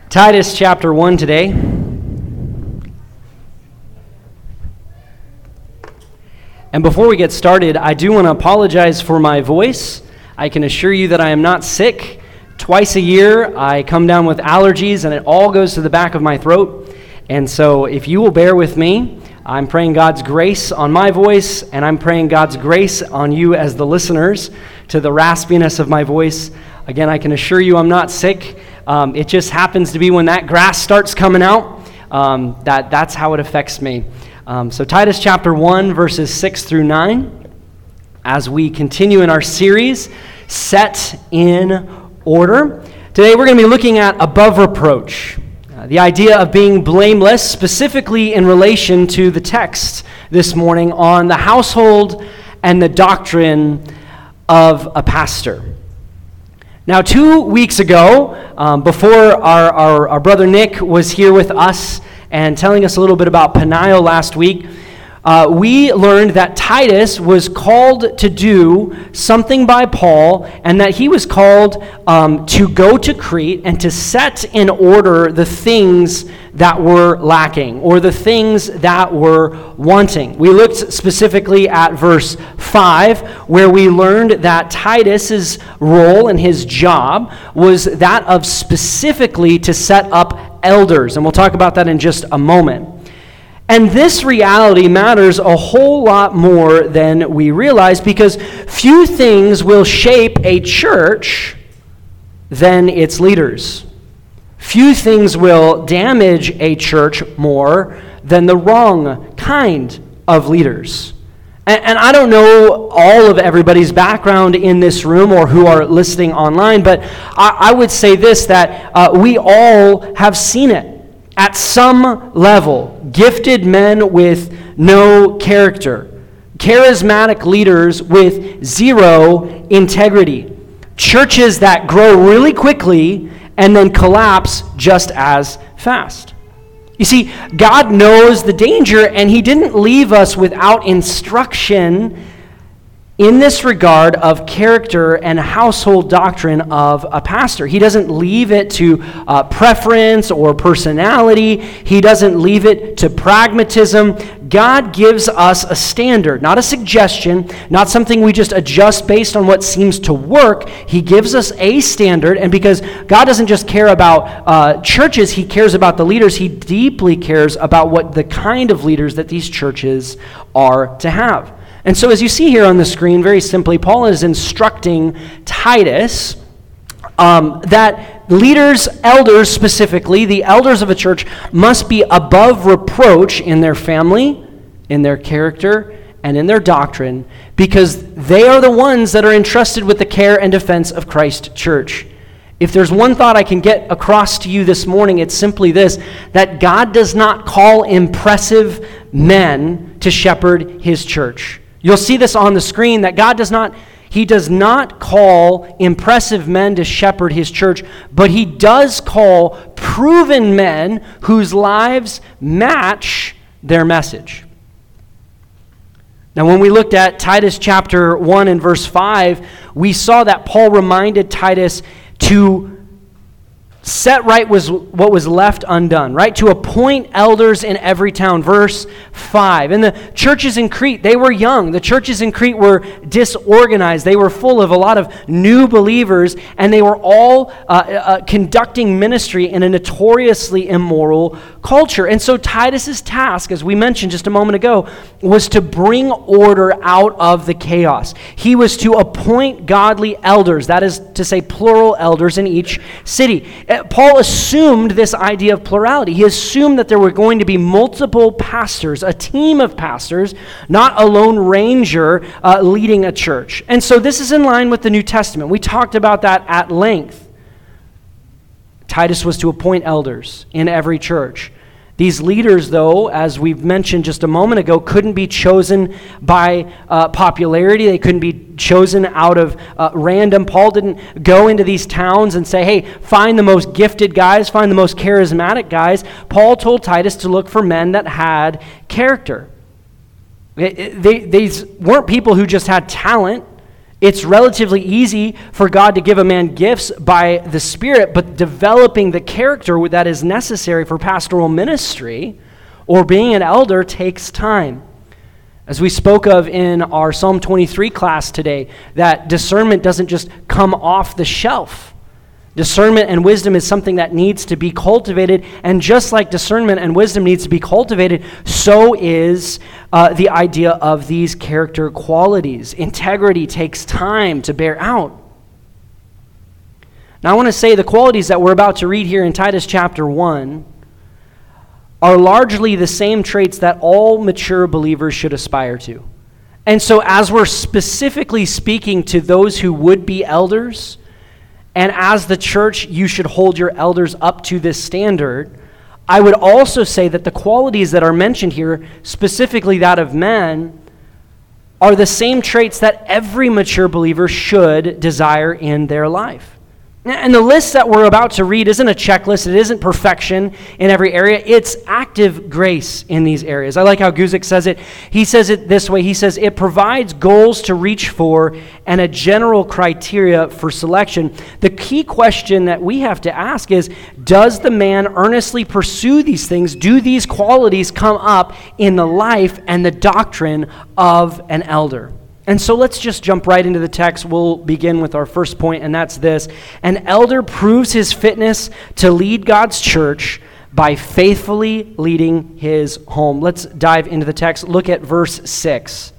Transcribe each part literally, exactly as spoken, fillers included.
Titus chapter one today. And before we get started, I do want to apologize for my voice. I can assure you that I am not sick. Twice a year, I come down with allergies, and it all goes to the back of my throat. And so if you will bear with me, I'm praying God's grace on my voice, and I'm praying God's grace on you as the listeners to the raspiness of my voice. Again, I can assure you I'm not sick. Um, it just happens to be when that grass starts coming out, um, that that's how it affects me. Um, so Titus chapter one, verses six through nine, as we continue in our series, Set in Order. Today we're going to be looking at above reproach, uh, the idea of being blameless, specifically in relation to the text this morning on the household and the doctrine of a pastor. Now, two weeks ago, um, before our, our, our brother Nick was here with us and telling us a little bit about Peniel last week, uh, we learned that Titus was called to do something by Paul, and that he was called um, to go to Crete and to set in order the things that were lacking, or the things that were wanting. We looked specifically at verse five, where we learned that Titus's role and his job was that of specifically to set up elders, and we'll talk about that in just a moment. And this reality matters a whole lot more than we realize, because few things will shape a church than its leaders. Few things will damage a church more than the wrong kind of leaders. And, and I don't know all of everybody's background in this room or who are listening online, but I, I would say this, that uh, we all have seen it. At some level, gifted men with no character, charismatic leaders with zero integrity, churches that grow really quickly and then collapse just as fast. You see, God knows the danger, and He didn't leave us without instruction in this regard of character and household doctrine of a pastor. He doesn't leave it to uh, preference or personality. He doesn't leave it to pragmatism. God gives us a standard, not a suggestion, not something we just adjust based on what seems to work. He gives us a standard, and because God doesn't just care about uh, churches, He cares about the leaders. He deeply cares about what the kind of leaders that these churches are to have. And so as you see here on the screen, very simply, Paul is instructing Titus um, that leaders, elders specifically, the elders of a church, must be above reproach in their family, in their character, and in their doctrine, because they are the ones that are entrusted with the care and defense of Christ's church. If there's one thought I can get across to you this morning, it's simply this, that God does not call impressive men to shepherd His church. You'll see this on the screen, that God does not, He does not call impressive men to shepherd His church, but He does call proven men whose lives match their message. Now, when we looked at Titus chapter one and verse five, we saw that Paul reminded Titus to set right was what was left undone, right? To appoint elders in every town. Verse five. And the churches in Crete, they were young. The churches in Crete were disorganized. They were full of a lot of new believers, and they were all uh, uh, conducting ministry in a notoriously immoral culture. And so Titus's task, as we mentioned just a moment ago, was to bring order out of the chaos. He was to appoint godly elders, that is to say plural elders in each city. Paul assumed this idea of plurality. He assumed that there were going to be multiple pastors, a team of pastors, not a lone ranger uh, leading a church. And so this is in line with the New Testament. We talked about that at length. Titus was to appoint elders in every church. These leaders, though, as we've mentioned just a moment ago, couldn't be chosen by uh, popularity. They couldn't be chosen out of uh, random. Paul didn't go into these towns and say, hey, find the most gifted guys, find the most charismatic guys. Paul told Titus to look for men that had character. They, they, these weren't people who just had talent. It's relatively easy for God to give a man gifts by the Spirit, but developing the character that is necessary for pastoral ministry or being an elder takes time. As we spoke of in our Psalm twenty-three class today, that discernment doesn't just come off the shelf. Discernment and wisdom is something that needs to be cultivated, and just like discernment and wisdom needs to be cultivated, so is uh, the idea of these character qualities. Integrity takes time to bear out. Now I want to say the qualities that we're about to read here in Titus chapter one are largely the same traits that all mature believers should aspire to. And so as we're specifically speaking to those who would be elders, and as the church, you should hold your elders up to this standard, I would also say that the qualities that are mentioned here, specifically that of men, are the same traits that every mature believer should desire in their life. And the list that we're about to read isn't a checklist. It isn't perfection in every area. It's active grace in these areas. I like how Guzik says it. He says it this way. He says, it provides goals to reach for and a general criteria for selection. The key question that we have to ask is, does the man earnestly pursue these things? Do these qualities come up in the life and the doctrine of an elder? And so let's just jump right into the text. We'll begin with our first point, and that's this. An elder proves his fitness to lead God's church by faithfully leading his home. Let's dive into the text. Look at verse six.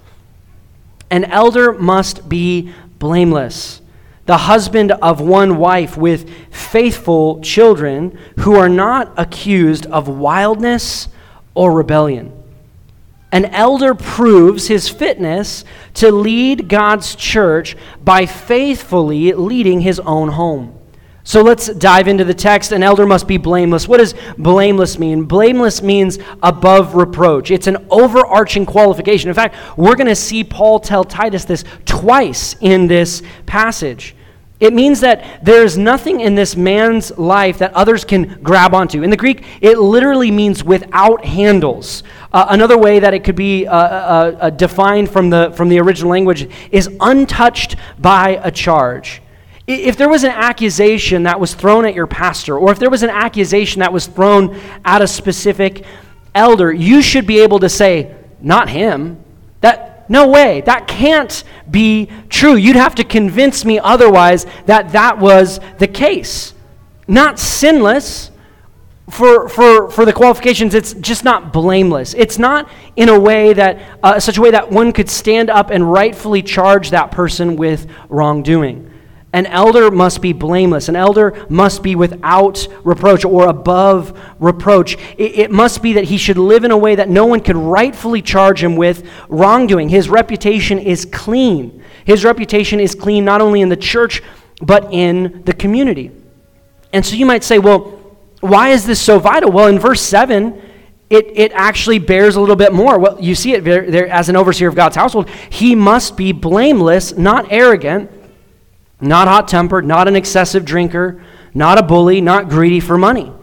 An elder must be blameless, the husband of one wife with faithful children who are not accused of wildness or rebellion. An elder proves his fitness to lead God's church by faithfully leading his own home. So let's dive into the text. An elder must be blameless. What does blameless mean? Blameless means above reproach. It's an overarching qualification. In fact, we're going to see Paul tell Titus this twice in this passage. It means that there is nothing in this man's life that others can grab onto. In the Greek, it literally means without handles. Uh, another way that it could be uh, uh, uh, defined from the from the original language is untouched by a charge. If there was an accusation that was thrown at your pastor, or if there was an accusation that was thrown at a specific elder, you should be able to say, not him. That No way, that can't be true. You'd have to convince me otherwise that that was the case. Not sinless. For, for, for the qualifications, it's just not blameless. It's not in a way that, uh, such a way that one could stand up and rightfully charge that person with wrongdoing. An elder must be blameless. An elder must be without reproach or above reproach. It, it must be that he should live in a way that no one could rightfully charge him with wrongdoing. His reputation is clean. His reputation is clean not only in the church, but in the community. And so you might say, well, why is this so vital? Well, in verse seven, it, it actually bears a little bit more. Well, you see it there, there as an overseer of God's household. He must be blameless, not arrogant, not hot-tempered, not an excessive drinker, not a bully, not greedy for money.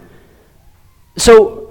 So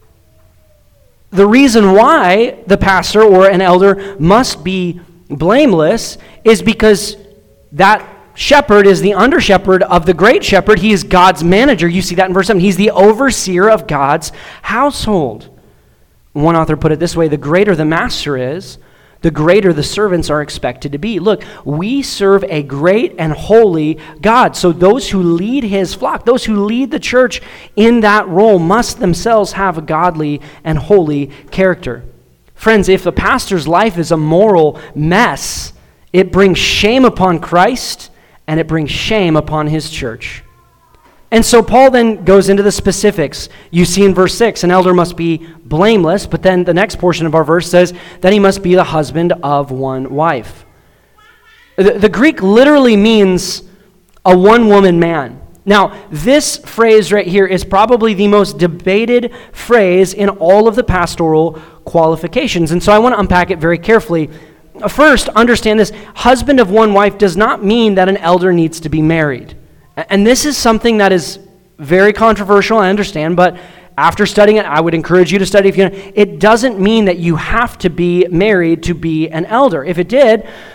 the reason why the pastor or an elder must be blameless is because that shepherd is the under-shepherd of the great shepherd. He is God's manager. You see that in verse seven. He's the overseer of God's household. One author put it this way: the greater the master is, the greater the servants are expected to be. Look, we serve a great and holy God. So those who lead his flock, those who lead the church in that role, must themselves have a godly and holy character. Friends, if the pastor's life is a moral mess, it brings shame upon Christ and it brings shame upon his church. And so Paul then goes into the specifics. You see in verse six, an elder must be blameless, but then the next portion of our verse says that he must be the husband of one wife. The, the Greek literally means a one-woman man. Now, this phrase right here is probably the most debated phrase in all of the pastoral qualifications, and so I want to unpack it very carefully. First, understand this: husband of one wife does not mean that an elder needs to be married. And this is something that is very controversial, I understand, but after studying it, I would encourage you to study. If you know, it doesn't mean that you have to be married to be an elder. If it did,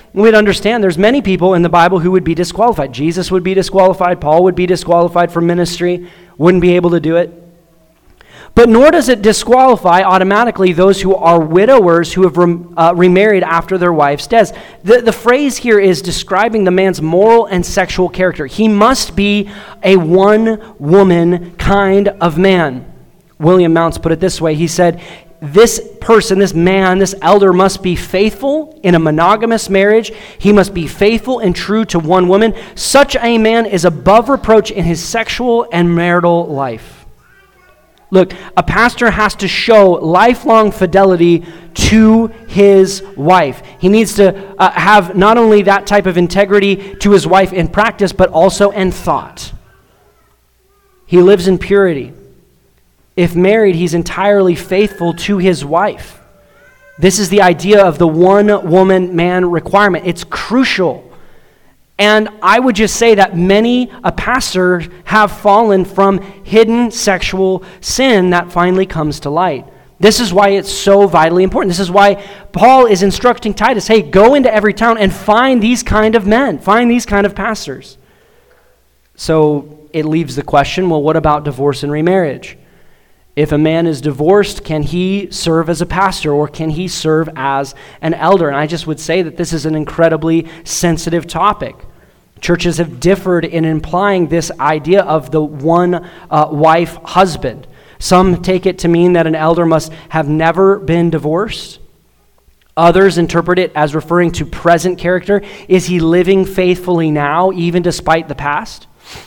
we'd understand there's many people in the Bible who would be disqualified. Jesus would be disqualified. Paul would be disqualified from ministry, wouldn't be able to do it. But nor does it disqualify automatically those who are widowers who have rem, uh, remarried after their wife's death. The, the phrase here is describing the man's moral and sexual character. He must be a one-woman kind of man. William Mounce put it this way. He said, this person, this man, this elder must be faithful in a monogamous marriage. He must be faithful and true to one woman. Such a man is above reproach in his sexual and marital life. Look, a pastor has to show lifelong fidelity to his wife. He needs to uh, have not only that type of integrity to his wife in practice, but also in thought. He lives in purity. If married, he's entirely faithful to his wife. This is the idea of the one-woman man requirement. It's crucial. And I would just say that many a pastor have fallen from hidden sexual sin that finally comes to light. This is why it's so vitally important. This is why Paul is instructing Titus, hey, go into every town and find these kind of men, find these kind of pastors. So it leaves the question, well, what about divorce and remarriage? If a man is divorced, can he serve as a pastor or can he serve as an elder? And I just would say that this is an incredibly sensitive topic. Churches have differed in implying this idea of the one-wife uh, husband. Some take it to mean that an elder must have never been divorced. Others interpret it as referring to present character. Is he living faithfully now, even despite the past?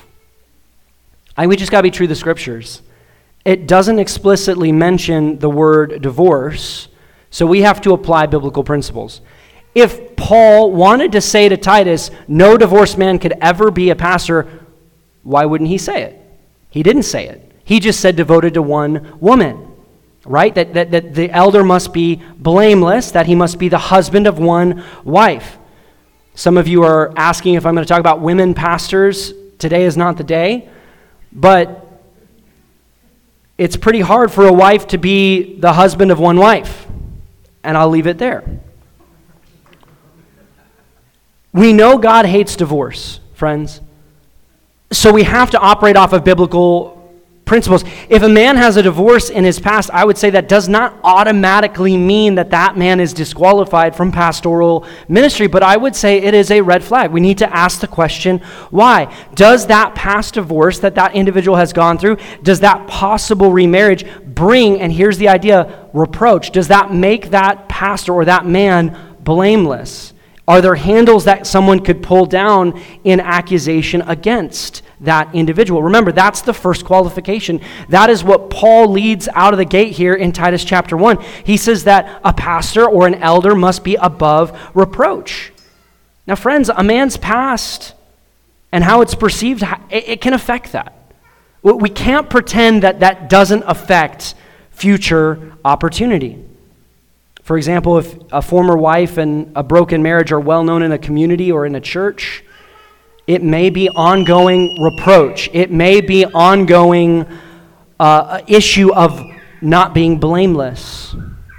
I we just got to be true to the Scriptures. It doesn't explicitly mention the word divorce, so we have to apply biblical principles. If Paul wanted to say to Titus, no divorced man could ever be a pastor, why wouldn't he say it? He didn't say it. He just said devoted to one woman, right? That, that, that the elder must be blameless, that he must be the husband of one wife. Some of you are asking if I'm going to talk about women pastors. Today is not the day, but it's pretty hard for a wife to be the husband of one wife, and I'll leave it there. We know God hates divorce, friends, so we have to operate off of biblical principles. If a man has a divorce in his past, I would say that does not automatically mean that that man is disqualified from pastoral ministry, but I would say it is a red flag. We need to ask the question, why? Does that past divorce that that individual has gone through, does that possible remarriage bring, and here's the idea, reproach? Does that make that pastor or that man blameless? Are there handles that someone could pull down in accusation against that individual? Remember, that's the first qualification. That is what Paul leads out of the gate here in Titus chapter one. He says that a pastor or an elder must be above reproach. Now, friends, a man's past and how it's perceived, it, it can affect that. We can't pretend that that doesn't affect future opportunity. For example, if a former wife and a broken marriage are well known in a community or in a church, it may be ongoing reproach. It may be ongoing uh, issue of not being blameless.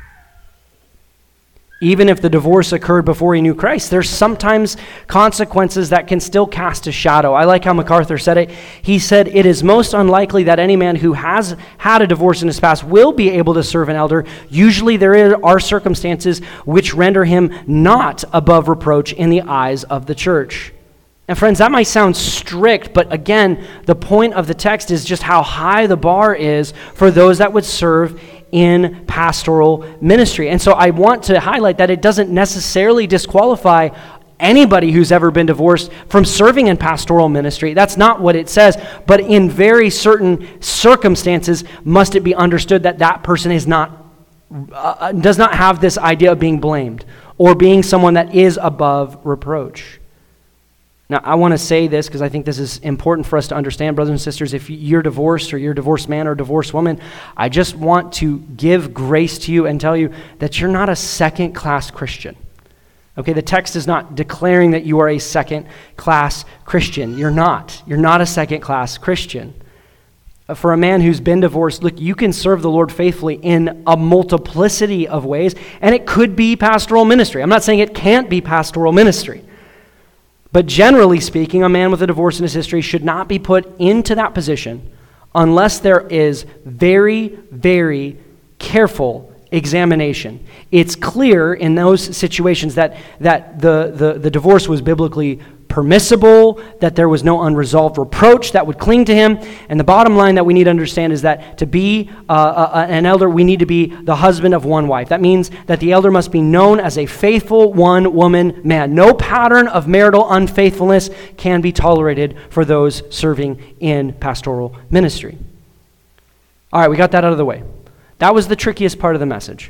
Even if the divorce occurred before he knew Christ, there's sometimes consequences that can still cast a shadow. I like how MacArthur said it. He said, it is most unlikely that any man who has had a divorce in his past will be able to serve an elder. Usually there are circumstances which render him not above reproach in the eyes of the church. And friends, that might sound strict, but again, the point of the text is just how high the bar is for those that would serve in pastoral ministry. And so I want to highlight that it doesn't necessarily disqualify anybody who's ever been divorced from serving in pastoral ministry. That's not what it says, but in very certain circumstances must it be understood that that person is not uh, does not have this idea of being blamed or being someone that is above reproach. Now, I want to say this because I think this is important for us to understand, brothers and sisters. If you're divorced or you're a divorced man or a divorced woman, I just want to give grace to you and tell you that you're not a second-class Christian. Okay, the text is not declaring that you are a second-class Christian. You're not. You're not a second-class Christian. For a man who's been divorced, look, you can serve the Lord faithfully in a multiplicity of ways, and it could be pastoral ministry. I'm not saying it can't be pastoral ministry. But generally speaking, a man with a divorce in his history should not be put into that position unless there is very, very careful examination. It's clear in those situations that, that the, the, the divorce was biblically permissible, that there was no unresolved reproach that would cling to him. And the bottom line that we need to understand is that to be uh, uh, an elder, we need to be the husband of one wife. That means that the elder must be known as a faithful one-woman man. No pattern of marital unfaithfulness can be tolerated for those serving in pastoral ministry. All right, we got that out of the way. That was the trickiest part of the message.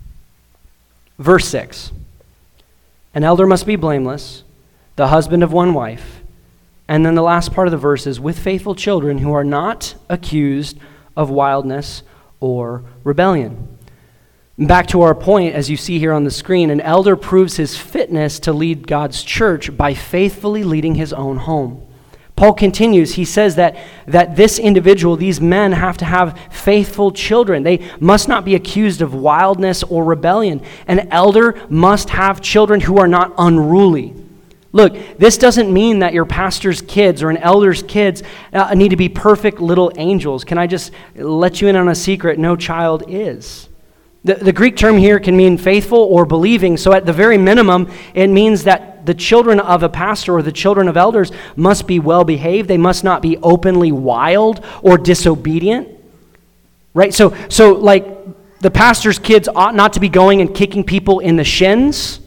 Verse six. An elder must be blameless, the husband of one wife. And then the last part of the verse is with faithful children who are not accused of wildness or rebellion. Back to our point, as you see here on the screen, an elder proves his fitness to lead God's church by faithfully leading his own home. Paul continues, he says that, that this individual, these men, have to have faithful children. They must not be accused of wildness or rebellion. An elder must have children who are not unruly. Look, this doesn't mean that your pastor's kids or an elder's kids uh, need to be perfect little angels. Can I just let you in on a secret? No child is. The, the Greek term here can mean faithful or believing. So at the very minimum, it means that the children of a pastor or the children of elders must be well behaved. They must not be openly wild or disobedient. Right? So, so like the pastor's kids ought not to be going and kicking people in the shins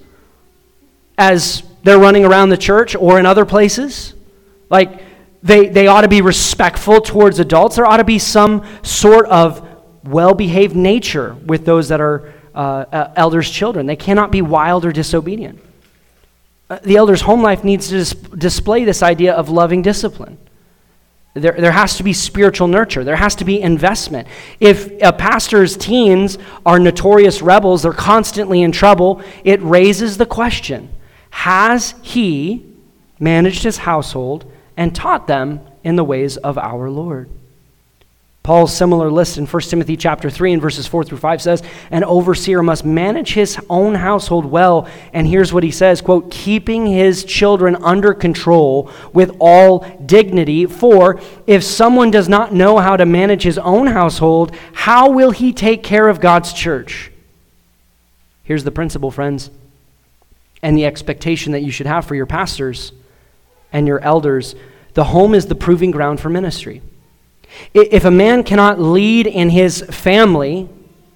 as they're running around the church or in other places. Like, they, they ought to be respectful towards adults. There ought to be some sort of well-behaved nature with those that are uh, uh, elders' children. They cannot be wild or disobedient. Uh, the elder's home life needs to dis- display this idea of loving discipline. There, there has to be spiritual nurture. There has to be investment. If a pastor's teens are notorious rebels, they're constantly in trouble, it raises the question, has he managed his household and taught them in the ways of our Lord? Paul's similar list in First Timothy chapter three and verses four through five says, an overseer must manage his own household well. And here's what he says, quote, keeping his children under control with all dignity. For if someone does not know how to manage his own household, how will he take care of God's church? Here's the principle, friends, and the expectation that you should have for your pastors and your elders. The home is the proving ground for ministry. If a man cannot lead in his family,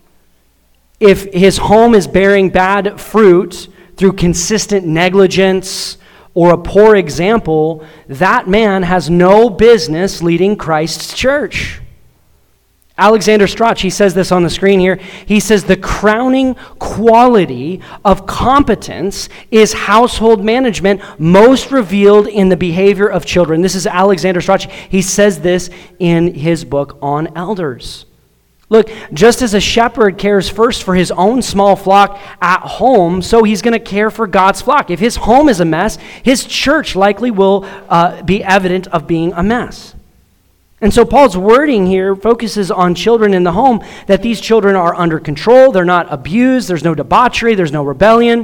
if his home is bearing bad fruit through consistent negligence or a poor example, that man has no business leading Christ's church. Alexander Strach, he says this on the screen here. He says the crowning quality of competence is household management, most revealed in the behavior of children. This is Alexander Strach. He says this in his book on elders. Look, just as a shepherd cares first for his own small flock at home, so he's going to care for God's flock. If his home is a mess, his church likely will uh, be evident of being a mess. And so Paul's wording here focuses on children in the home, that these children are under control, they're not abused, there's no debauchery, there's no rebellion.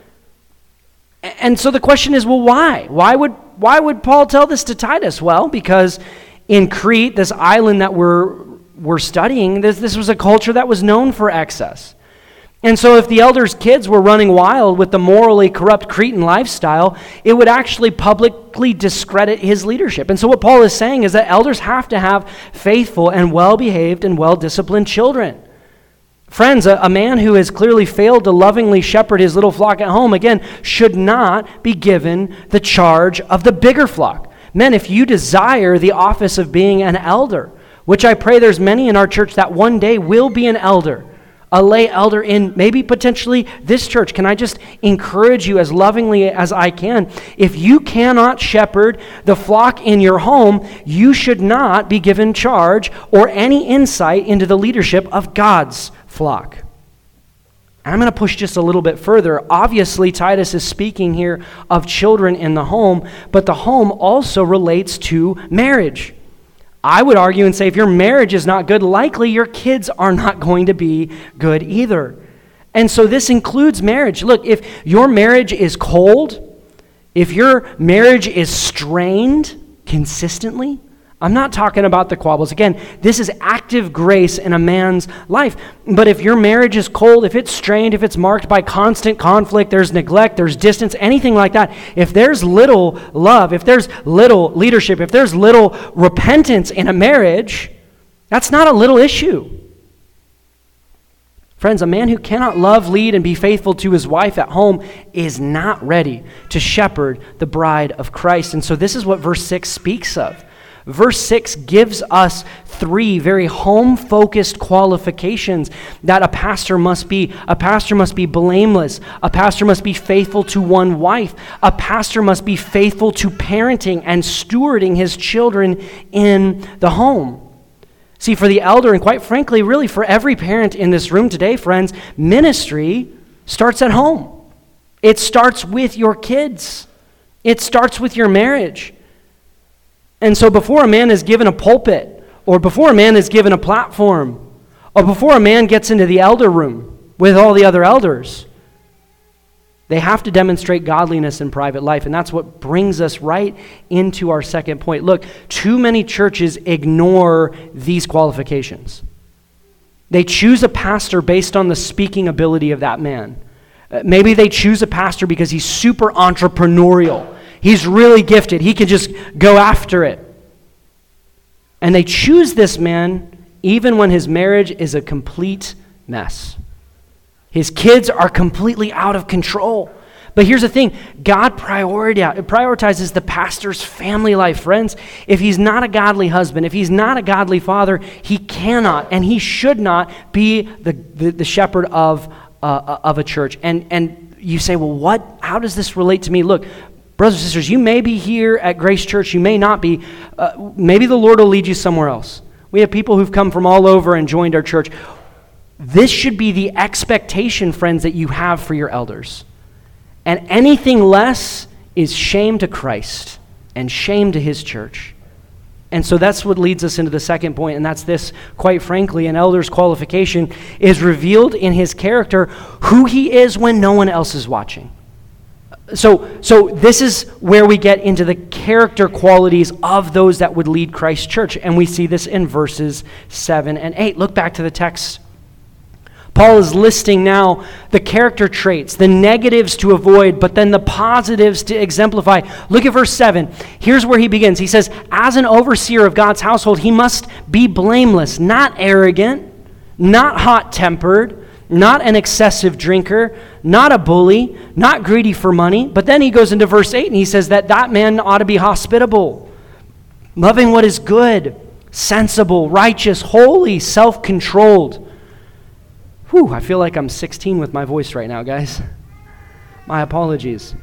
And so the question is, well, why? Why would why would Paul tell this to Titus? Well, because in Crete, this island that we're we're studying, this, this was a culture that was known for excess. And so if the elders' kids were running wild with the morally corrupt Cretan lifestyle, it would actually publicly discredit his leadership. And so what Paul is saying is that elders have to have faithful and well-behaved and well-disciplined children. Friends, a, a man who has clearly failed to lovingly shepherd his little flock at home, again, should not be given the charge of the bigger flock. Men, if you desire the office of being an elder, which I pray there's many in our church that one day will be an elder, a lay elder in maybe potentially this church. Can I just encourage you as lovingly as I can? If you cannot shepherd the flock in your home, you should not be given charge or any insight into the leadership of God's flock. I'm going to push just a little bit further. Obviously, Titus is speaking here of children in the home, but the home also relates to marriage. I would argue and say if your marriage is not good, likely your kids are not going to be good either. And so this includes marriage. Look, if your marriage is cold, if your marriage is strained consistently, I'm not talking about the quabbles. Again, this is active grace in a man's life. But if your marriage is cold, if it's strained, if it's marked by constant conflict, there's neglect, there's distance, anything like that, if there's little love, if there's little leadership, if there's little repentance in a marriage, that's not a little issue. Friends, a man who cannot love, lead, and be faithful to his wife at home is not ready to shepherd the bride of Christ. And so this is what verse six speaks of. Verse six gives us three very home-focused qualifications that a pastor must be. A pastor must be blameless. A pastor must be faithful to one wife. A pastor must be faithful to parenting and stewarding his children in the home. See, for the elder, and quite frankly, really for every parent in this room today, friends, ministry starts at home. It starts with your kids. It starts with your marriage. And so before a man is given a pulpit, or before a man is given a platform, or before a man gets into the elder room with all the other elders, they have to demonstrate godliness in private life. And that's what brings us right into our second point. Look, too many churches ignore these qualifications. They choose a pastor based on the speaking ability of that man. Uh, maybe they choose a pastor because he's super entrepreneurial. He's really gifted. He can just go after it. And they choose this man even when his marriage is a complete mess. His kids are completely out of control. But here's the thing. God prioritizes the pastor's family life, friends. If he's not a godly husband, if he's not a godly father, he cannot and he should not be the, the, the shepherd of, uh, of a church. And, and you say, well, what? How does this relate to me? Look, brothers and sisters, you may be here at Grace Church, you may not be. Uh, maybe the Lord will lead you somewhere else. We have people who've come from all over and joined our church. This should be the expectation, friends, that you have for your elders. And anything less is shame to Christ and shame to his church. And so that's what leads us into the second point, and that's this, quite frankly, an elder's qualification is revealed in his character who he is when no one else is watching. So, so this is where we get into the character qualities of those that would lead Christ's church. And we see this in verses seven and eight. Look back to the text. Paul is listing now the character traits, the negatives to avoid, but then the positives to exemplify. Look at verse seven. Here's where he begins. He says, as an overseer of God's household, he must be blameless, not arrogant, not hot-tempered, not an excessive drinker, not a bully, not greedy for money. But then he goes into verse eight and he says that that man ought to be hospitable, loving what is good, sensible, righteous, holy, self-controlled. Whew, I feel like I'm sixteen with my voice right now, guys. My apologies.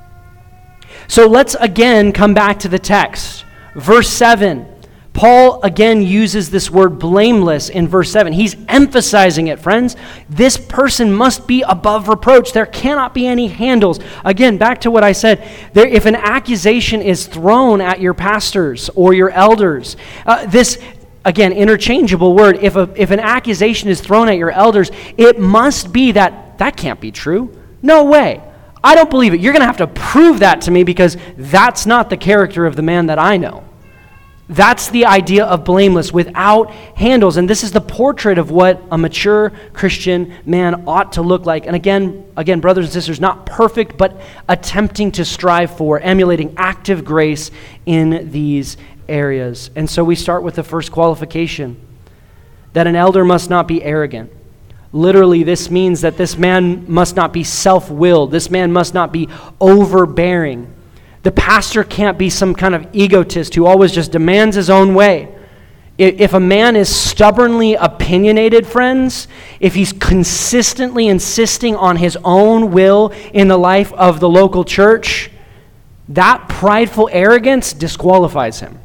So let's again come back to the text. Verse seven. Paul again uses this word blameless in verse seven. He's emphasizing it, friends. This person must be above reproach. There cannot be any handles. Again, back to what I said. There, if an accusation is thrown at your pastors or your elders, uh, this, again, interchangeable word, if, a, if an accusation is thrown at your elders, it must be that, that can't be true. No way. I don't believe it. You're going to have to prove that to me because that's not the character of the man that I know. That's the idea of blameless, without handles. And this is the portrait of what a mature Christian man ought to look like. And again, again, brothers and sisters, not perfect, but attempting to strive for, emulating active grace in these areas. And so we start with the first qualification, that an elder must not be arrogant. Literally, this means that this man must not be self-willed. This man must not be overbearing. The pastor can't be some kind of egotist who always just demands his own way. If a man is stubbornly opinionated, friends, if he's consistently insisting on his own will in the life of the local church, that prideful arrogance disqualifies him.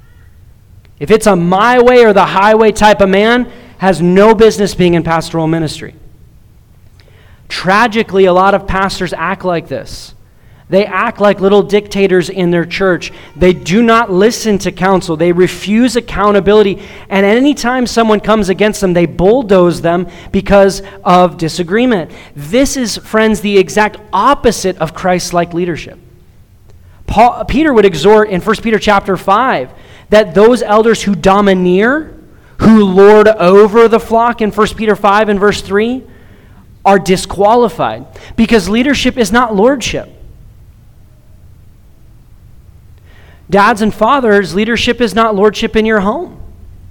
If it's a my way or the highway type of man, has no business being in pastoral ministry. Tragically, a lot of pastors act like this. They act like little dictators in their church. They do not listen to counsel. They refuse accountability. And anytime someone comes against them, they bulldoze them because of disagreement. This is, friends, the exact opposite of Christ-like leadership. Paul, Peter would exhort in First Peter chapter five that those elders who domineer, who lord over the flock in First Peter five and verse three, are disqualified because leadership is not lordship. Dads and fathers, leadership is not lordship in your home.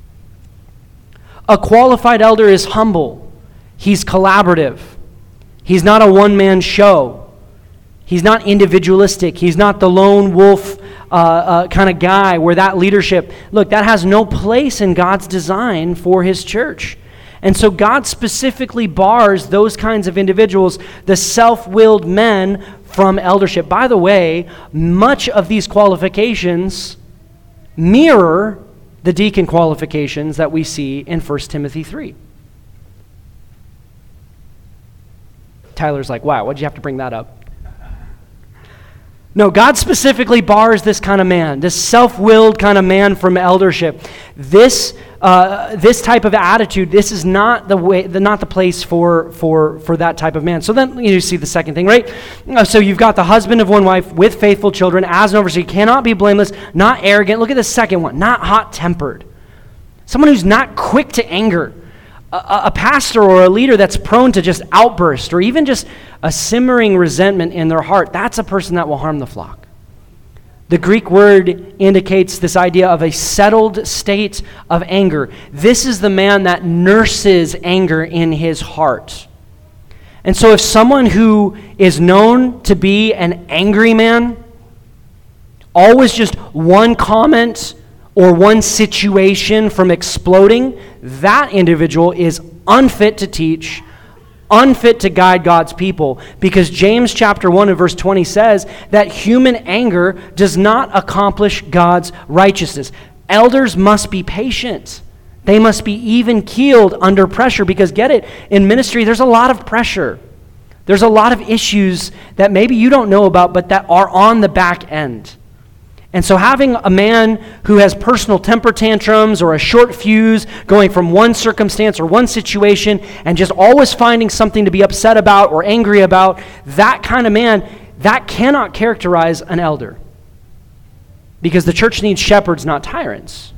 A qualified elder is humble. He's collaborative. He's not a one-man show. He's not individualistic. He's not the lone wolf uh, uh, kind of guy where that leadership, look, that has no place in God's design for his church. And so God specifically bars those kinds of individuals, the self-willed men, from eldership. By the way, much of these qualifications mirror the deacon qualifications that we see in First Timothy three. Tyler's like, wow, why'd you have to bring that up? No, God specifically bars this kind of man, this self-willed kind of man from eldership. This uh, this type of attitude, this is not the way, the, not the place for for for that type of man. So then you see the second thing, right? Uh, so you've got the husband of one wife with faithful children as an overseer, cannot be blameless, not arrogant. Look at the second one, not hot-tempered. Someone who's not quick to anger. A, a pastor or a leader that's prone to just outburst or even just a simmering resentment in their heart, that's a person that will harm the flock. The Greek word indicates this idea of a settled state of anger. This is the man that nurses anger in his heart. And so if someone who is known to be an angry man, always just one comment or one situation from exploding, that individual is unfit to teach, unfit to guide God's people, because James chapter one and verse twenty says that human anger does not accomplish God's righteousness. Elders must be patient. They must be even-keeled under pressure, because get it, in ministry there's a lot of pressure. There's a lot of issues that maybe you don't know about, but that are on the back end. And so having a man who has personal temper tantrums or a short fuse going from one circumstance or one situation and just always finding something to be upset about or angry about, that kind of man, that cannot characterize an elder. Because the church needs shepherds, not tyrants.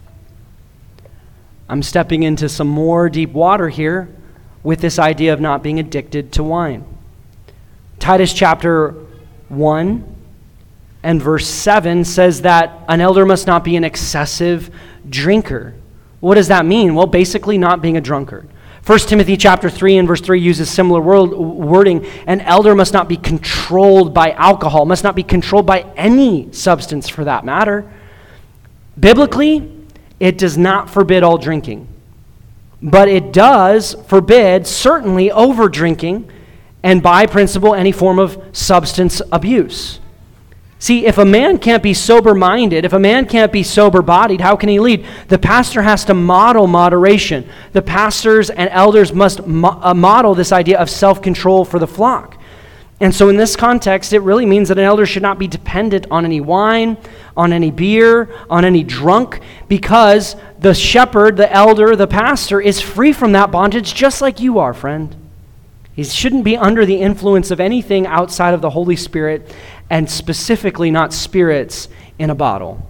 I'm stepping into some more deep water here with this idea of not being addicted to wine. Titus chapter one and verse seven says that an elder must not be an excessive drinker. What does that mean? Well, basically not being a drunkard. First Timothy chapter three and verse three uses similar word, wording. An elder must not be controlled by alcohol, must not be controlled by any substance for that matter. Biblically, it does not forbid all drinking, but it does forbid certainly over drinking and by principle any form of substance abuse. See, if a man can't be sober-minded, if a man can't be sober-bodied, how can he lead? The pastor has to model moderation. The pastors and elders must mo- uh, model this idea of self-control for the flock. And so in this context, it really means that an elder should not be dependent on any wine, on any beer, on any drunk, because the shepherd, the elder, the pastor is free from that bondage just like you are, friend. He shouldn't be under the influence of anything outside of the Holy Spirit, and specifically not spirits in a bottle.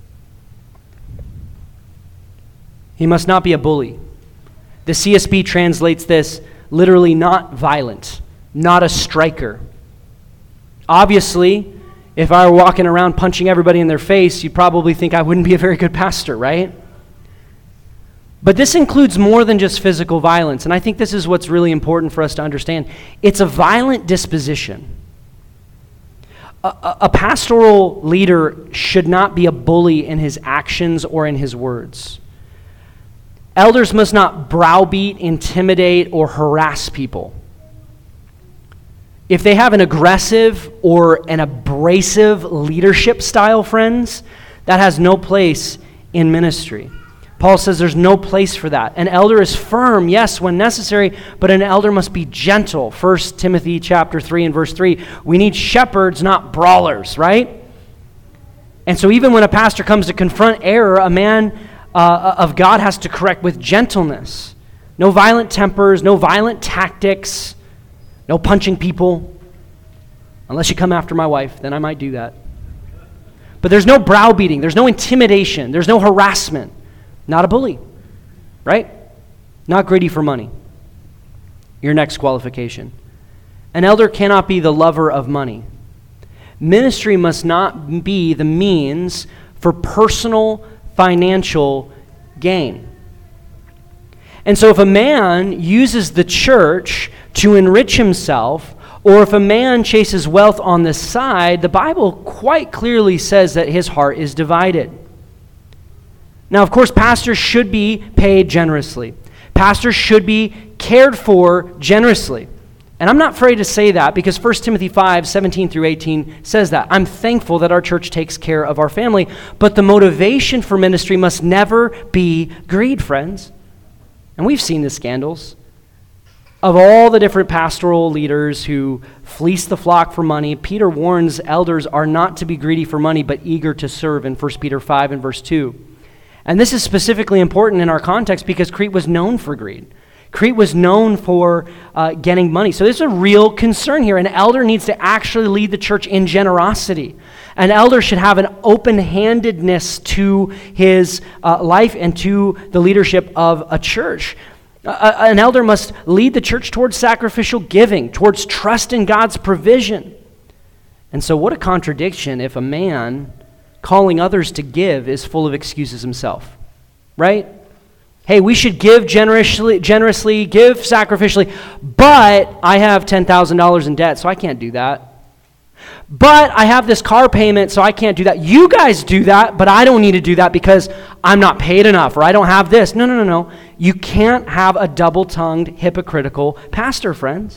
He must not be a bully. The C S B translates this literally not violent, not a striker. Obviously, if I were walking around punching everybody in their face, you'd probably think I wouldn't be a very good pastor, right? But this includes more than just physical violence, and I think this is what's really important for us to understand. It's a violent disposition. A, a, a pastoral leader should not be a bully in his actions or in his words. Elders must not browbeat, intimidate, or harass people. If they have an aggressive or an abrasive leadership style, friends, that has no place in ministry. Paul says there's no place for that. An elder is firm, yes, when necessary, but an elder must be gentle. First Timothy chapter three and verse three. We need shepherds, not brawlers, right? And so even when a pastor comes to confront error, a man uh, of God has to correct with gentleness. No violent tempers, no violent tactics, no punching people. Unless you come after my wife, then I might do that. But there's no browbeating, there's no intimidation, there's no harassment. Not a bully, right? Not greedy for money. Your next qualification. An elder cannot be the lover of money. Ministry must not be the means for personal financial gain. And so if a man uses the church to enrich himself, or if a man chases wealth on the side, the Bible quite clearly says that his heart is divided. Now, of course, pastors should be paid generously. Pastors should be cared for generously. And I'm not afraid to say that because First Timothy five, seventeen through eighteen says that. I'm thankful that our church takes care of our family, but the motivation for ministry must never be greed, friends. And we've seen the scandals of all the different pastoral leaders who fleece the flock for money. Peter warns elders are not to be greedy for money, but eager to serve in First Peter five and verse two. And this is specifically important in our context because Crete was known for greed. Crete was known for uh, getting money. So there's a real concern here. An elder needs to actually lead the church in generosity. An elder should have an open-handedness to his uh, life and to the leadership of a church. Uh, an elder must lead the church towards sacrificial giving, towards trust in God's provision. And so what a contradiction if a man calling others to give is full of excuses himself, right? Hey, we should give generously, generously, give sacrificially, but I have ten thousand dollars in debt, so I can't do that. But I have this car payment, so I can't do that. You guys do that, but I don't need to do that because I'm not paid enough or I don't have this. No, no, no, no. You can't have a double-tongued, hypocritical pastor, friends.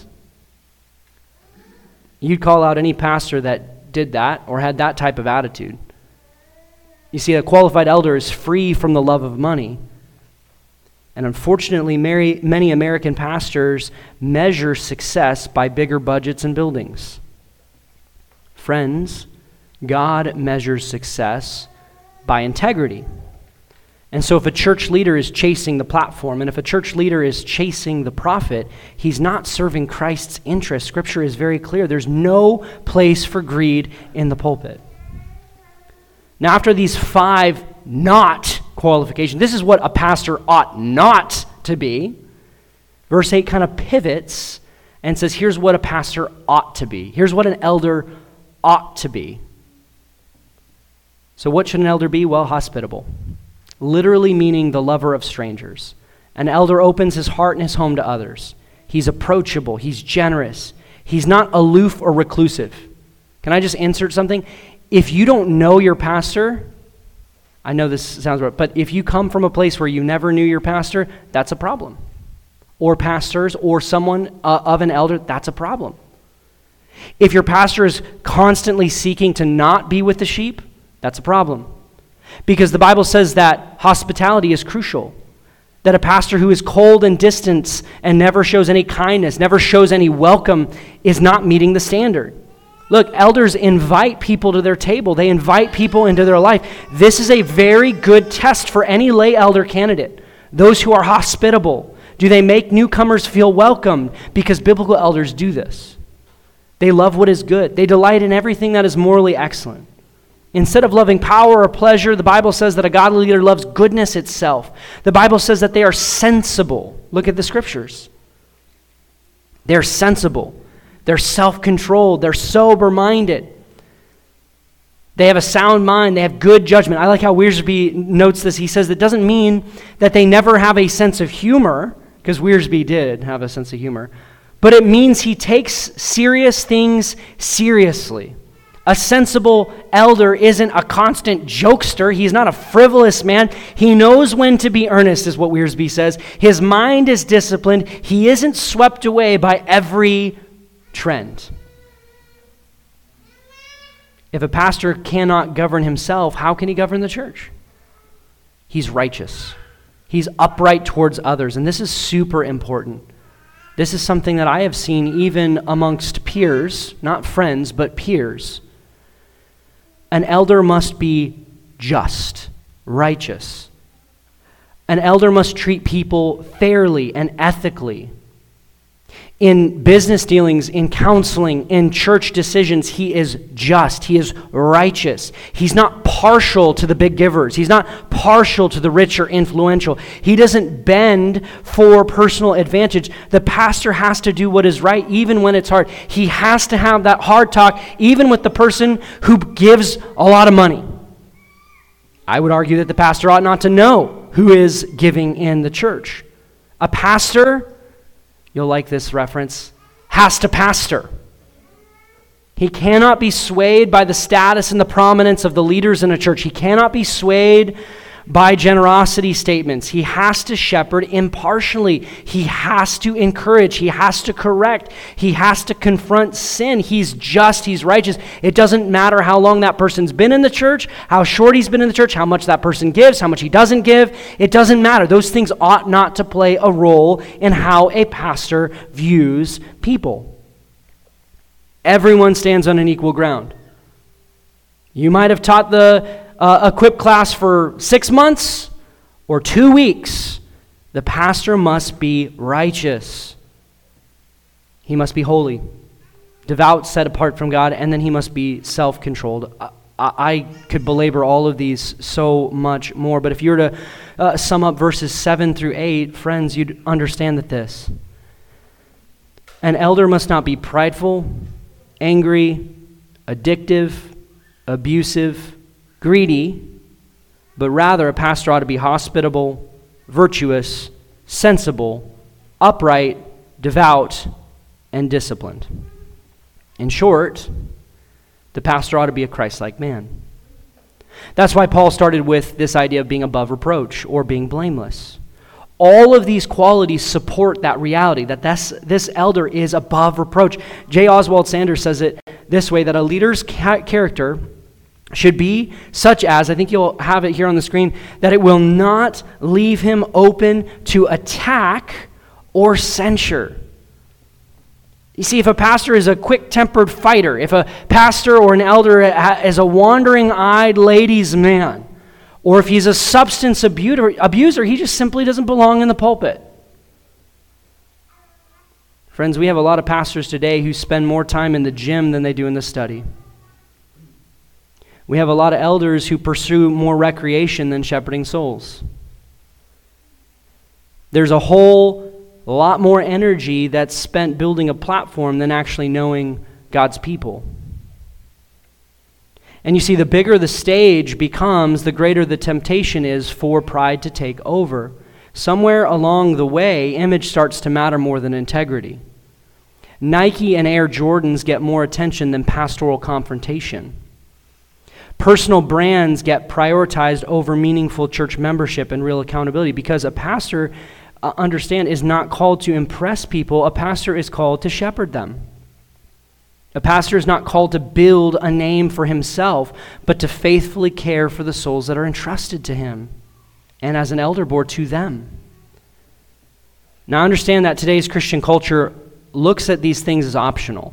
You'd call out any pastor that did that or had that type of attitude. You see, a qualified elder is free from the love of money. And unfortunately, many American pastors measure success by bigger budgets and buildings. Friends, God measures success by integrity. And so if a church leader is chasing the platform, and if a church leader is chasing the profit, he's not serving Christ's interest. Scripture is very clear. There's no place for greed in the pulpit. Now, after these five not qualifications, this is what a pastor ought not to be. Verse eight kind of pivots and says, here's what a pastor ought to be. Here's what an elder ought to be. So what should an elder be? Well, hospitable. Literally meaning the lover of strangers. An elder opens his heart and his home to others. He's approachable. He's generous. He's not aloof or reclusive. Can I just insert something? If you don't know your pastor, I know this sounds weird, but if you come from a place where you never knew your pastor, that's a problem. Or pastors or someone uh, of an elder, that's a problem. If your pastor is constantly seeking to not be with the sheep, that's a problem. Because the Bible says that hospitality is crucial. That a pastor who is cold and distant and never shows any kindness, never shows any welcome, is not meeting the standard. Look, elders invite people to their table. They invite people into their life. This is a very good test for any lay elder candidate. Those who are hospitable. Do they make newcomers feel welcome? Because biblical elders do this. They love what is good. They delight in everything that is morally excellent. Instead of loving power or pleasure, the Bible says that a godly leader loves goodness itself. The Bible says that they are sensible. Look at the scriptures. They're sensible. They're self-controlled. They're sober-minded. They have a sound mind. They have good judgment. I like how Wiersbe notes this. He says that doesn't mean that they never have a sense of humor, because Wiersbe did have a sense of humor, but it means he takes serious things seriously. A sensible elder isn't a constant jokester. He's not a frivolous man. He knows when to be earnest, is what Wiersbe says. His mind is disciplined. He isn't swept away by every trend. If a pastor cannot govern himself, how can he govern the church? He's righteous. He's upright towards others. And this is super important. This is something that I have seen even amongst peers, not friends, but peers. An elder must be just, righteous. An elder must treat people fairly and ethically. In business dealings, in counseling, in church decisions, he is just. He is righteous. He's not partial to the big givers. He's not partial to the rich or influential. He doesn't bend for personal advantage. The pastor has to do what is right, even when it's hard. He has to have that hard talk, even with the person who gives a lot of money. I would argue that the pastor ought not to know who is giving in the church. A pastor, you'll like this reference, has to pastor. He cannot be swayed by the status and the prominence of the leaders in a church. He cannot be swayed by generosity statements. He has to shepherd impartially. He has to encourage. He has to correct. He has to confront sin. He's just. He's righteous. It doesn't matter how long that person's been in the church, how short he's been in the church, how much that person gives, how much he doesn't give. It doesn't matter. Those things ought not to play a role in how a pastor views people. Everyone stands on an equal ground. You might have taught the Uh, equip class for six months or two weeks. The pastor must be righteous. He must be holy, devout, set apart from God, and then he must be self-controlled. I, I could belabor all of these so much more, but if you were to uh, sum up verses seven through eight, friends, you'd understand that this. An elder must not be prideful, angry, addictive, abusive, greedy, but rather a pastor ought to be hospitable, virtuous, sensible, upright, devout, and disciplined. In short, the pastor ought to be a Christ-like man. That's why Paul started with this idea of being above reproach or being blameless. All of these qualities support that reality, that this, this elder is above reproach. J. Oswald Sanders says it this way, that a leader's ca- character should be such as, I think you'll have it here on the screen, that it will not leave him open to attack or censure. You see, if a pastor is a quick-tempered fighter, if a pastor or an elder is a wandering-eyed ladies' man, or if he's a substance abuser, abuser, he just simply doesn't belong in the pulpit. Friends, we have a lot of pastors today who spend more time in the gym than they do in the study. We have a lot of elders who pursue more recreation than shepherding souls. There's a whole lot more energy that's spent building a platform than actually knowing God's people. And you see, the bigger the stage becomes, the greater the temptation is for pride to take over. Somewhere along the way, image starts to matter more than integrity. Nike and Air Jordans get more attention than pastoral confrontation. Personal brands get prioritized over meaningful church membership and real accountability, because a pastor, uh, understand, is not called to impress people. A pastor is called to shepherd them. A pastor is not called to build a name for himself, but to faithfully care for the souls that are entrusted to him, and as an elder board to them. Now understand that today's Christian culture looks at these things as optional.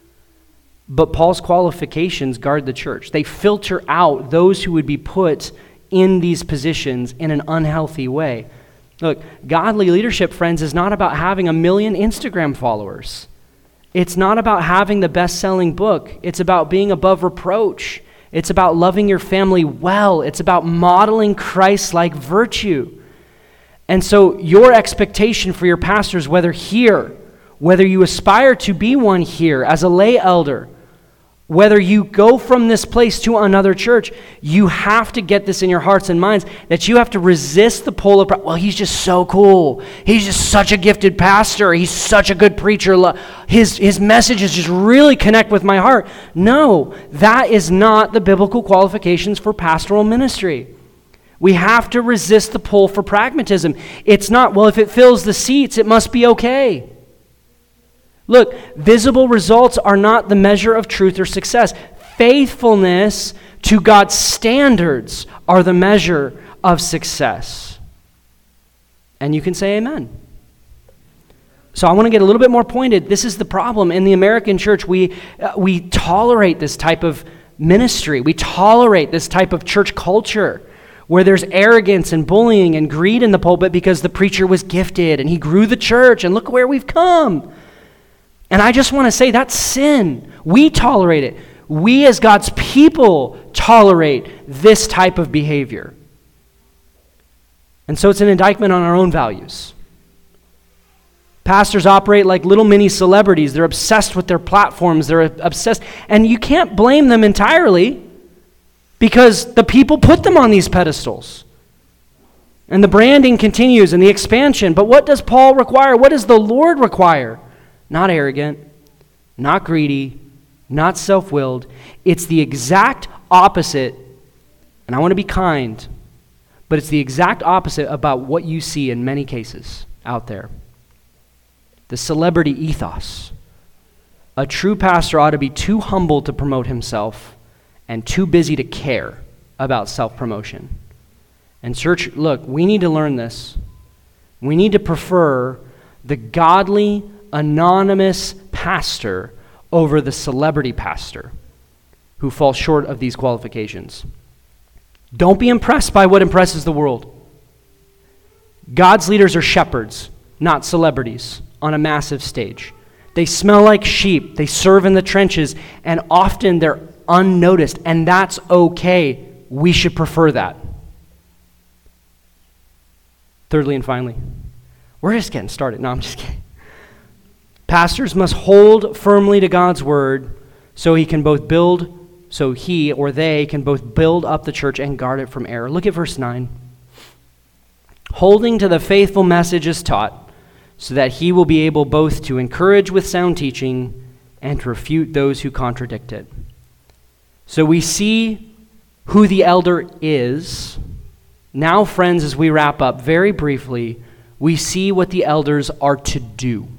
But Paul's qualifications guard the church. They filter out those who would be put in these positions in an unhealthy way. Look, godly leadership, friends, is not about having a million Instagram followers. It's not about having the best-selling book. It's about being above reproach. It's about loving your family well. It's about modeling Christ-like virtue. And so your expectation for your pastors, whether here, whether you aspire to be one here as a lay elder, whether you go from this place to another church, you have to get this in your hearts and minds that you have to resist the pull of, well, he's just so cool. He's just such a gifted pastor. He's such a good preacher. His, his messages just really connect with my heart. No, that is not the biblical qualifications for pastoral ministry. We have to resist the pull for pragmatism. It's not, well, if it fills the seats, it must be okay. Look, visible results are not the measure of truth or success. Faithfulness to God's standards are the measure of success. And you can say amen. So I want to get a little bit more pointed. This is the problem. In the American church, we uh, we tolerate this type of ministry. We tolerate this type of church culture where there's arrogance and bullying and greed in the pulpit because the preacher was gifted and he grew the church, and look where we've come. And I just want to say that's sin. We tolerate it. We as God's people tolerate this type of behavior. And so it's an indictment on our own values. Pastors operate like little mini celebrities. They're obsessed with their platforms. They're obsessed. And you can't blame them entirely because the people put them on these pedestals. And the branding continues and the expansion. But what does Paul require? What does the Lord require? Not arrogant, not greedy, not self-willed. It's the exact opposite. And I want to be kind, but it's the exact opposite about what you see in many cases out there. The celebrity ethos. A true pastor ought to be too humble to promote himself and too busy to care about self-promotion. And church, look, we need to learn this. We need to prefer the godly, anonymous pastor over the celebrity pastor who falls short of these qualifications. Don't be impressed by what impresses the world. God's leaders are shepherds, not celebrities on a massive stage. They smell like sheep. They serve in the trenches, and often they're unnoticed, and that's okay. We should prefer that. Thirdly and finally, we're just getting started. No, I'm just kidding. Pastors must hold firmly to God's word so he can both build, so he or they can both build up the church and guard it from error. Look at verse nine. Holding to the faithful message is taught, so that he will be able both to encourage with sound teaching and to refute those who contradict it. So we see who the elder is. Now, friends, as we wrap up very briefly, we see what the elders are to do.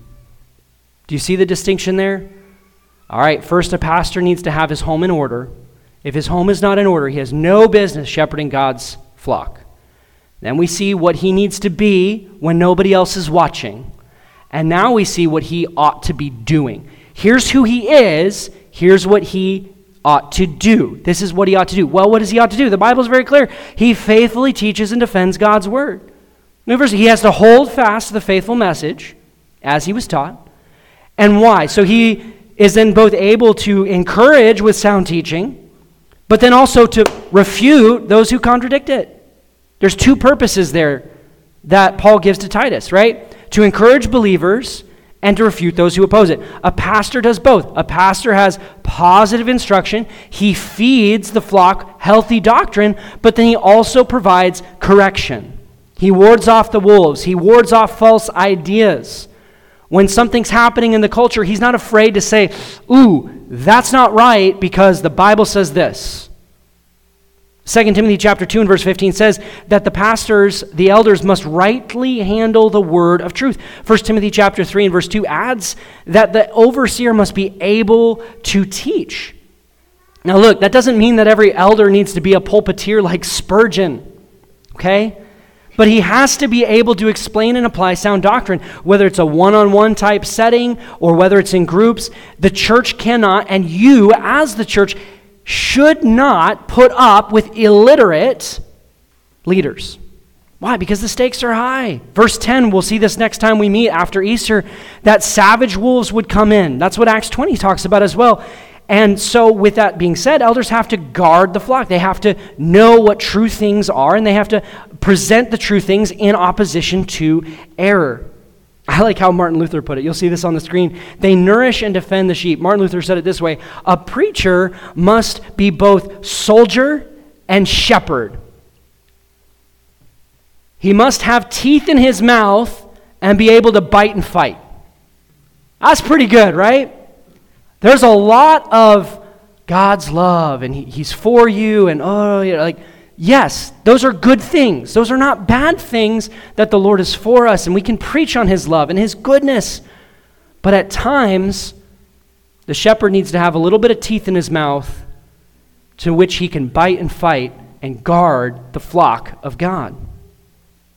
Do you see the distinction there? All right, first, a pastor needs to have his home in order. If his home is not in order, he has no business shepherding God's flock. Then we see what he needs to be when nobody else is watching. And now we see what he ought to be doing. Here's who he is. Here's what he ought to do. This is what he ought to do. Well, what does he ought to do? The Bible is very clear. He faithfully teaches and defends God's word. First, he has to hold fast to the faithful message as he was taught. And why? So he is then both able to encourage with sound teaching, but then also to refute those who contradict it. There's two purposes there that Paul gives to Titus, right? To encourage believers and to refute those who oppose it. A pastor does both. A pastor has positive instruction. He feeds the flock healthy doctrine, but then he also provides correction. He wards off the wolves. He wards off false ideas. When something's happening in the culture, he's not afraid to say, ooh, that's not right because the Bible says this. Second Timothy chapter two and verse fifteen says that the pastors, the elders, must rightly handle the word of truth. First Timothy chapter three and verse two adds that the overseer must be able to teach. Now look, that doesn't mean that every elder needs to be a pulpiteer like Spurgeon, okay? But he has to be able to explain and apply sound doctrine, whether it's a one-on-one type setting or whether it's in groups. The church cannot, and you as the church should not put up with illiterate leaders. Why? Because the stakes are high. Verse ten, we'll see this next time we meet after Easter, that savage wolves would come in. That's what Acts twenty talks about as well. And so with that being said, elders have to guard the flock. They have to know what true things are, and they have to present the true things in opposition to error. I like how Martin Luther put it. You'll see this on the screen. They nourish and defend the sheep. Martin Luther said it this way: a preacher must be both soldier and shepherd. He must have teeth in his mouth and be able to bite and fight. That's pretty good, right? There's a lot of God's love, and he, he's for you, and oh, you know, like, yes, those are good things. Those are not bad things that the Lord is for us, and we can preach on his love and his goodness. But at times, the shepherd needs to have a little bit of teeth in his mouth to which he can bite and fight and guard the flock of God.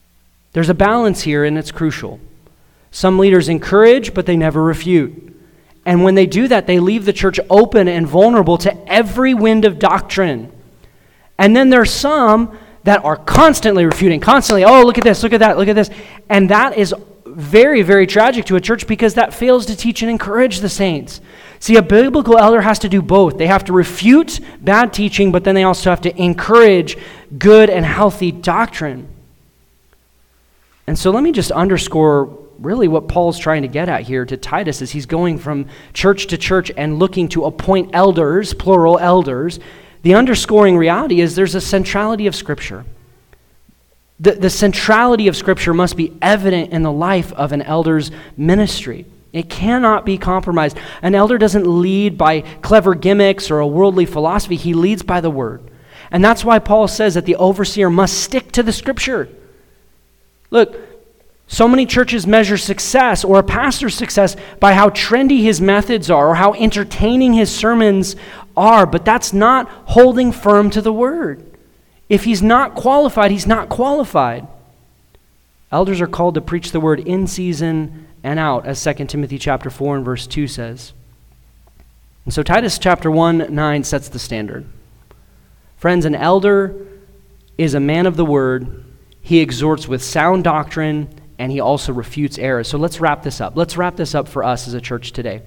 There's a balance here, and it's crucial. Some leaders encourage, but they never refute. And when they do that, they leave the church open and vulnerable to every wind of doctrine. And then there's some that are constantly refuting, constantly, oh, look at this, look at that, look at this. And that is very, very tragic to a church because that fails to teach and encourage the saints. See, a biblical elder has to do both. They have to refute bad teaching, but then they also have to encourage good and healthy doctrine. And so let me just underscore really what Paul's trying to get at here to Titus as he's going from church to church and looking to appoint elders, plural elders. The underscoring reality is there's a centrality of Scripture. The, the centrality of Scripture must be evident in the life of an elder's ministry. It cannot be compromised. An elder doesn't lead by clever gimmicks or a worldly philosophy. He leads by the Word. And that's why Paul says that the overseer must stick to the Scripture. Look, so many churches measure success or a pastor's success by how trendy his methods are or how entertaining his sermons are, but that's not holding firm to the Word. If he's not qualified, he's not qualified. Elders are called to preach the Word in season and out, as Second Timothy chapter four and verse two says. And so Titus chapter one, nine sets the standard. Friends, an elder is a man of the Word. He exhorts with sound doctrine, and he also refutes errors. So let's wrap this up. Let's wrap this up for us as a church today.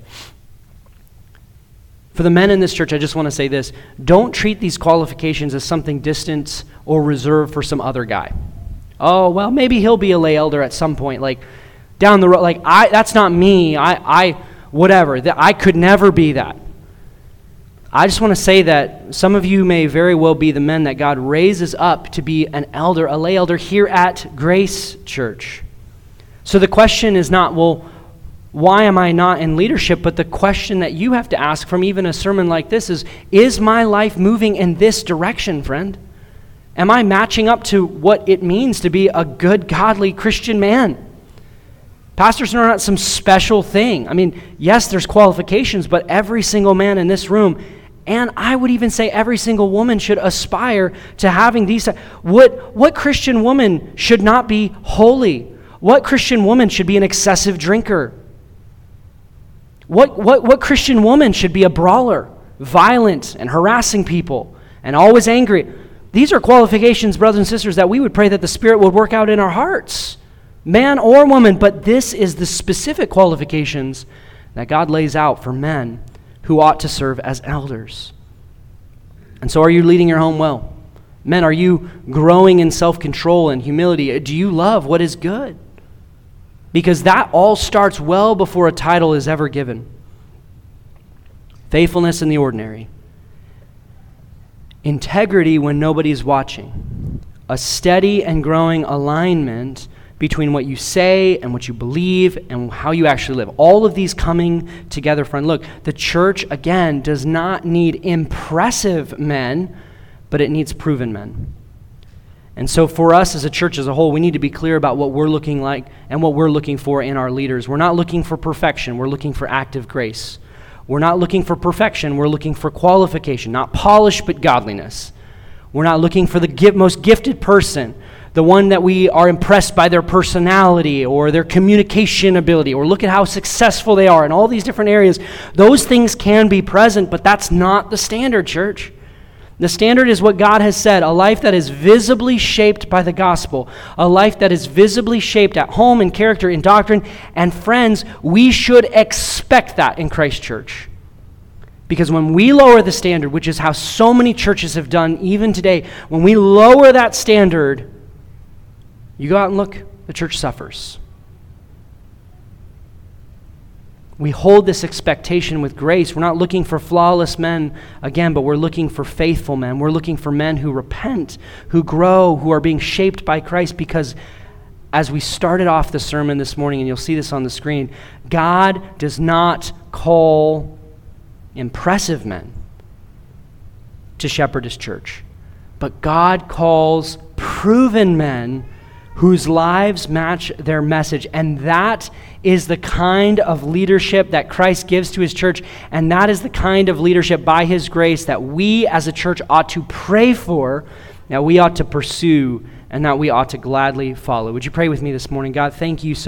For the men in this church, I just want to say this. Don't treat these qualifications as something distant or reserved for some other guy. Oh, well, maybe he'll be a lay elder at some point, like down the road. Like, I, that's not me. I, I, whatever. That I could never be that. I just want to say that some of you may very well be the men that God raises up to be an elder, a lay elder here at Grace Church. So the question is not, well, why am I not in leadership? But the question that you have to ask from even a sermon like this is, is my life moving in this direction, friend? Am I matching up to what it means to be a good, godly Christian man? Pastors are not some special thing. I mean, yes, there's qualifications, but every single man in this room, and I would even say every single woman, should aspire to having these. What, what Christian woman should not be holy? What Christian woman should be an excessive drinker? What, what, what Christian woman should be a brawler, violent and harassing people and always angry? These are qualifications, brothers and sisters, that we would pray that the Spirit would work out in our hearts, man or woman. But this is the specific qualifications that God lays out for men who ought to serve as elders. And so are you leading your home well? Men, are you growing in self-control and humility? Do you love what is good? Because that all starts well before a title is ever given. Faithfulness in the ordinary. Integrity when nobody's watching. A steady and growing alignment between what you say and what you believe and how you actually live. All of these coming together, friend. Look, the church, again, does not need impressive men, but it needs proven men. And so for us as a church as a whole, we need to be clear about what we're looking like and what we're looking for in our leaders. We're not looking for perfection. We're looking for active grace. We're not looking for perfection. We're looking for qualification, not polish, but godliness. We're not looking for the gift, most gifted person, the one that we are impressed by their personality or their communication ability, or look at how successful they are in all these different areas. Those things can be present, but that's not the standard, church. The standard is what God has said, a life that is visibly shaped by the gospel, a life that is visibly shaped at home in character, in doctrine. And friends, we should expect that in Christ Church. Because when we lower the standard, which is how so many churches have done even today, when we lower that standard, you go out and look, the church suffers. We hold this expectation with grace. We're not looking for flawless men again, but we're looking for faithful men. We're looking for men who repent, who grow, who are being shaped by Christ, because as we started off the sermon this morning, and you'll see this on the screen, God does not call impressive men to shepherd His church, but God calls proven men whose lives match their message. And that is the kind of leadership that Christ gives to His church, and that is the kind of leadership by His grace that we as a church ought to pray for that we ought to pursue and that we ought to gladly follow. Would you pray with me this morning? God, thank you so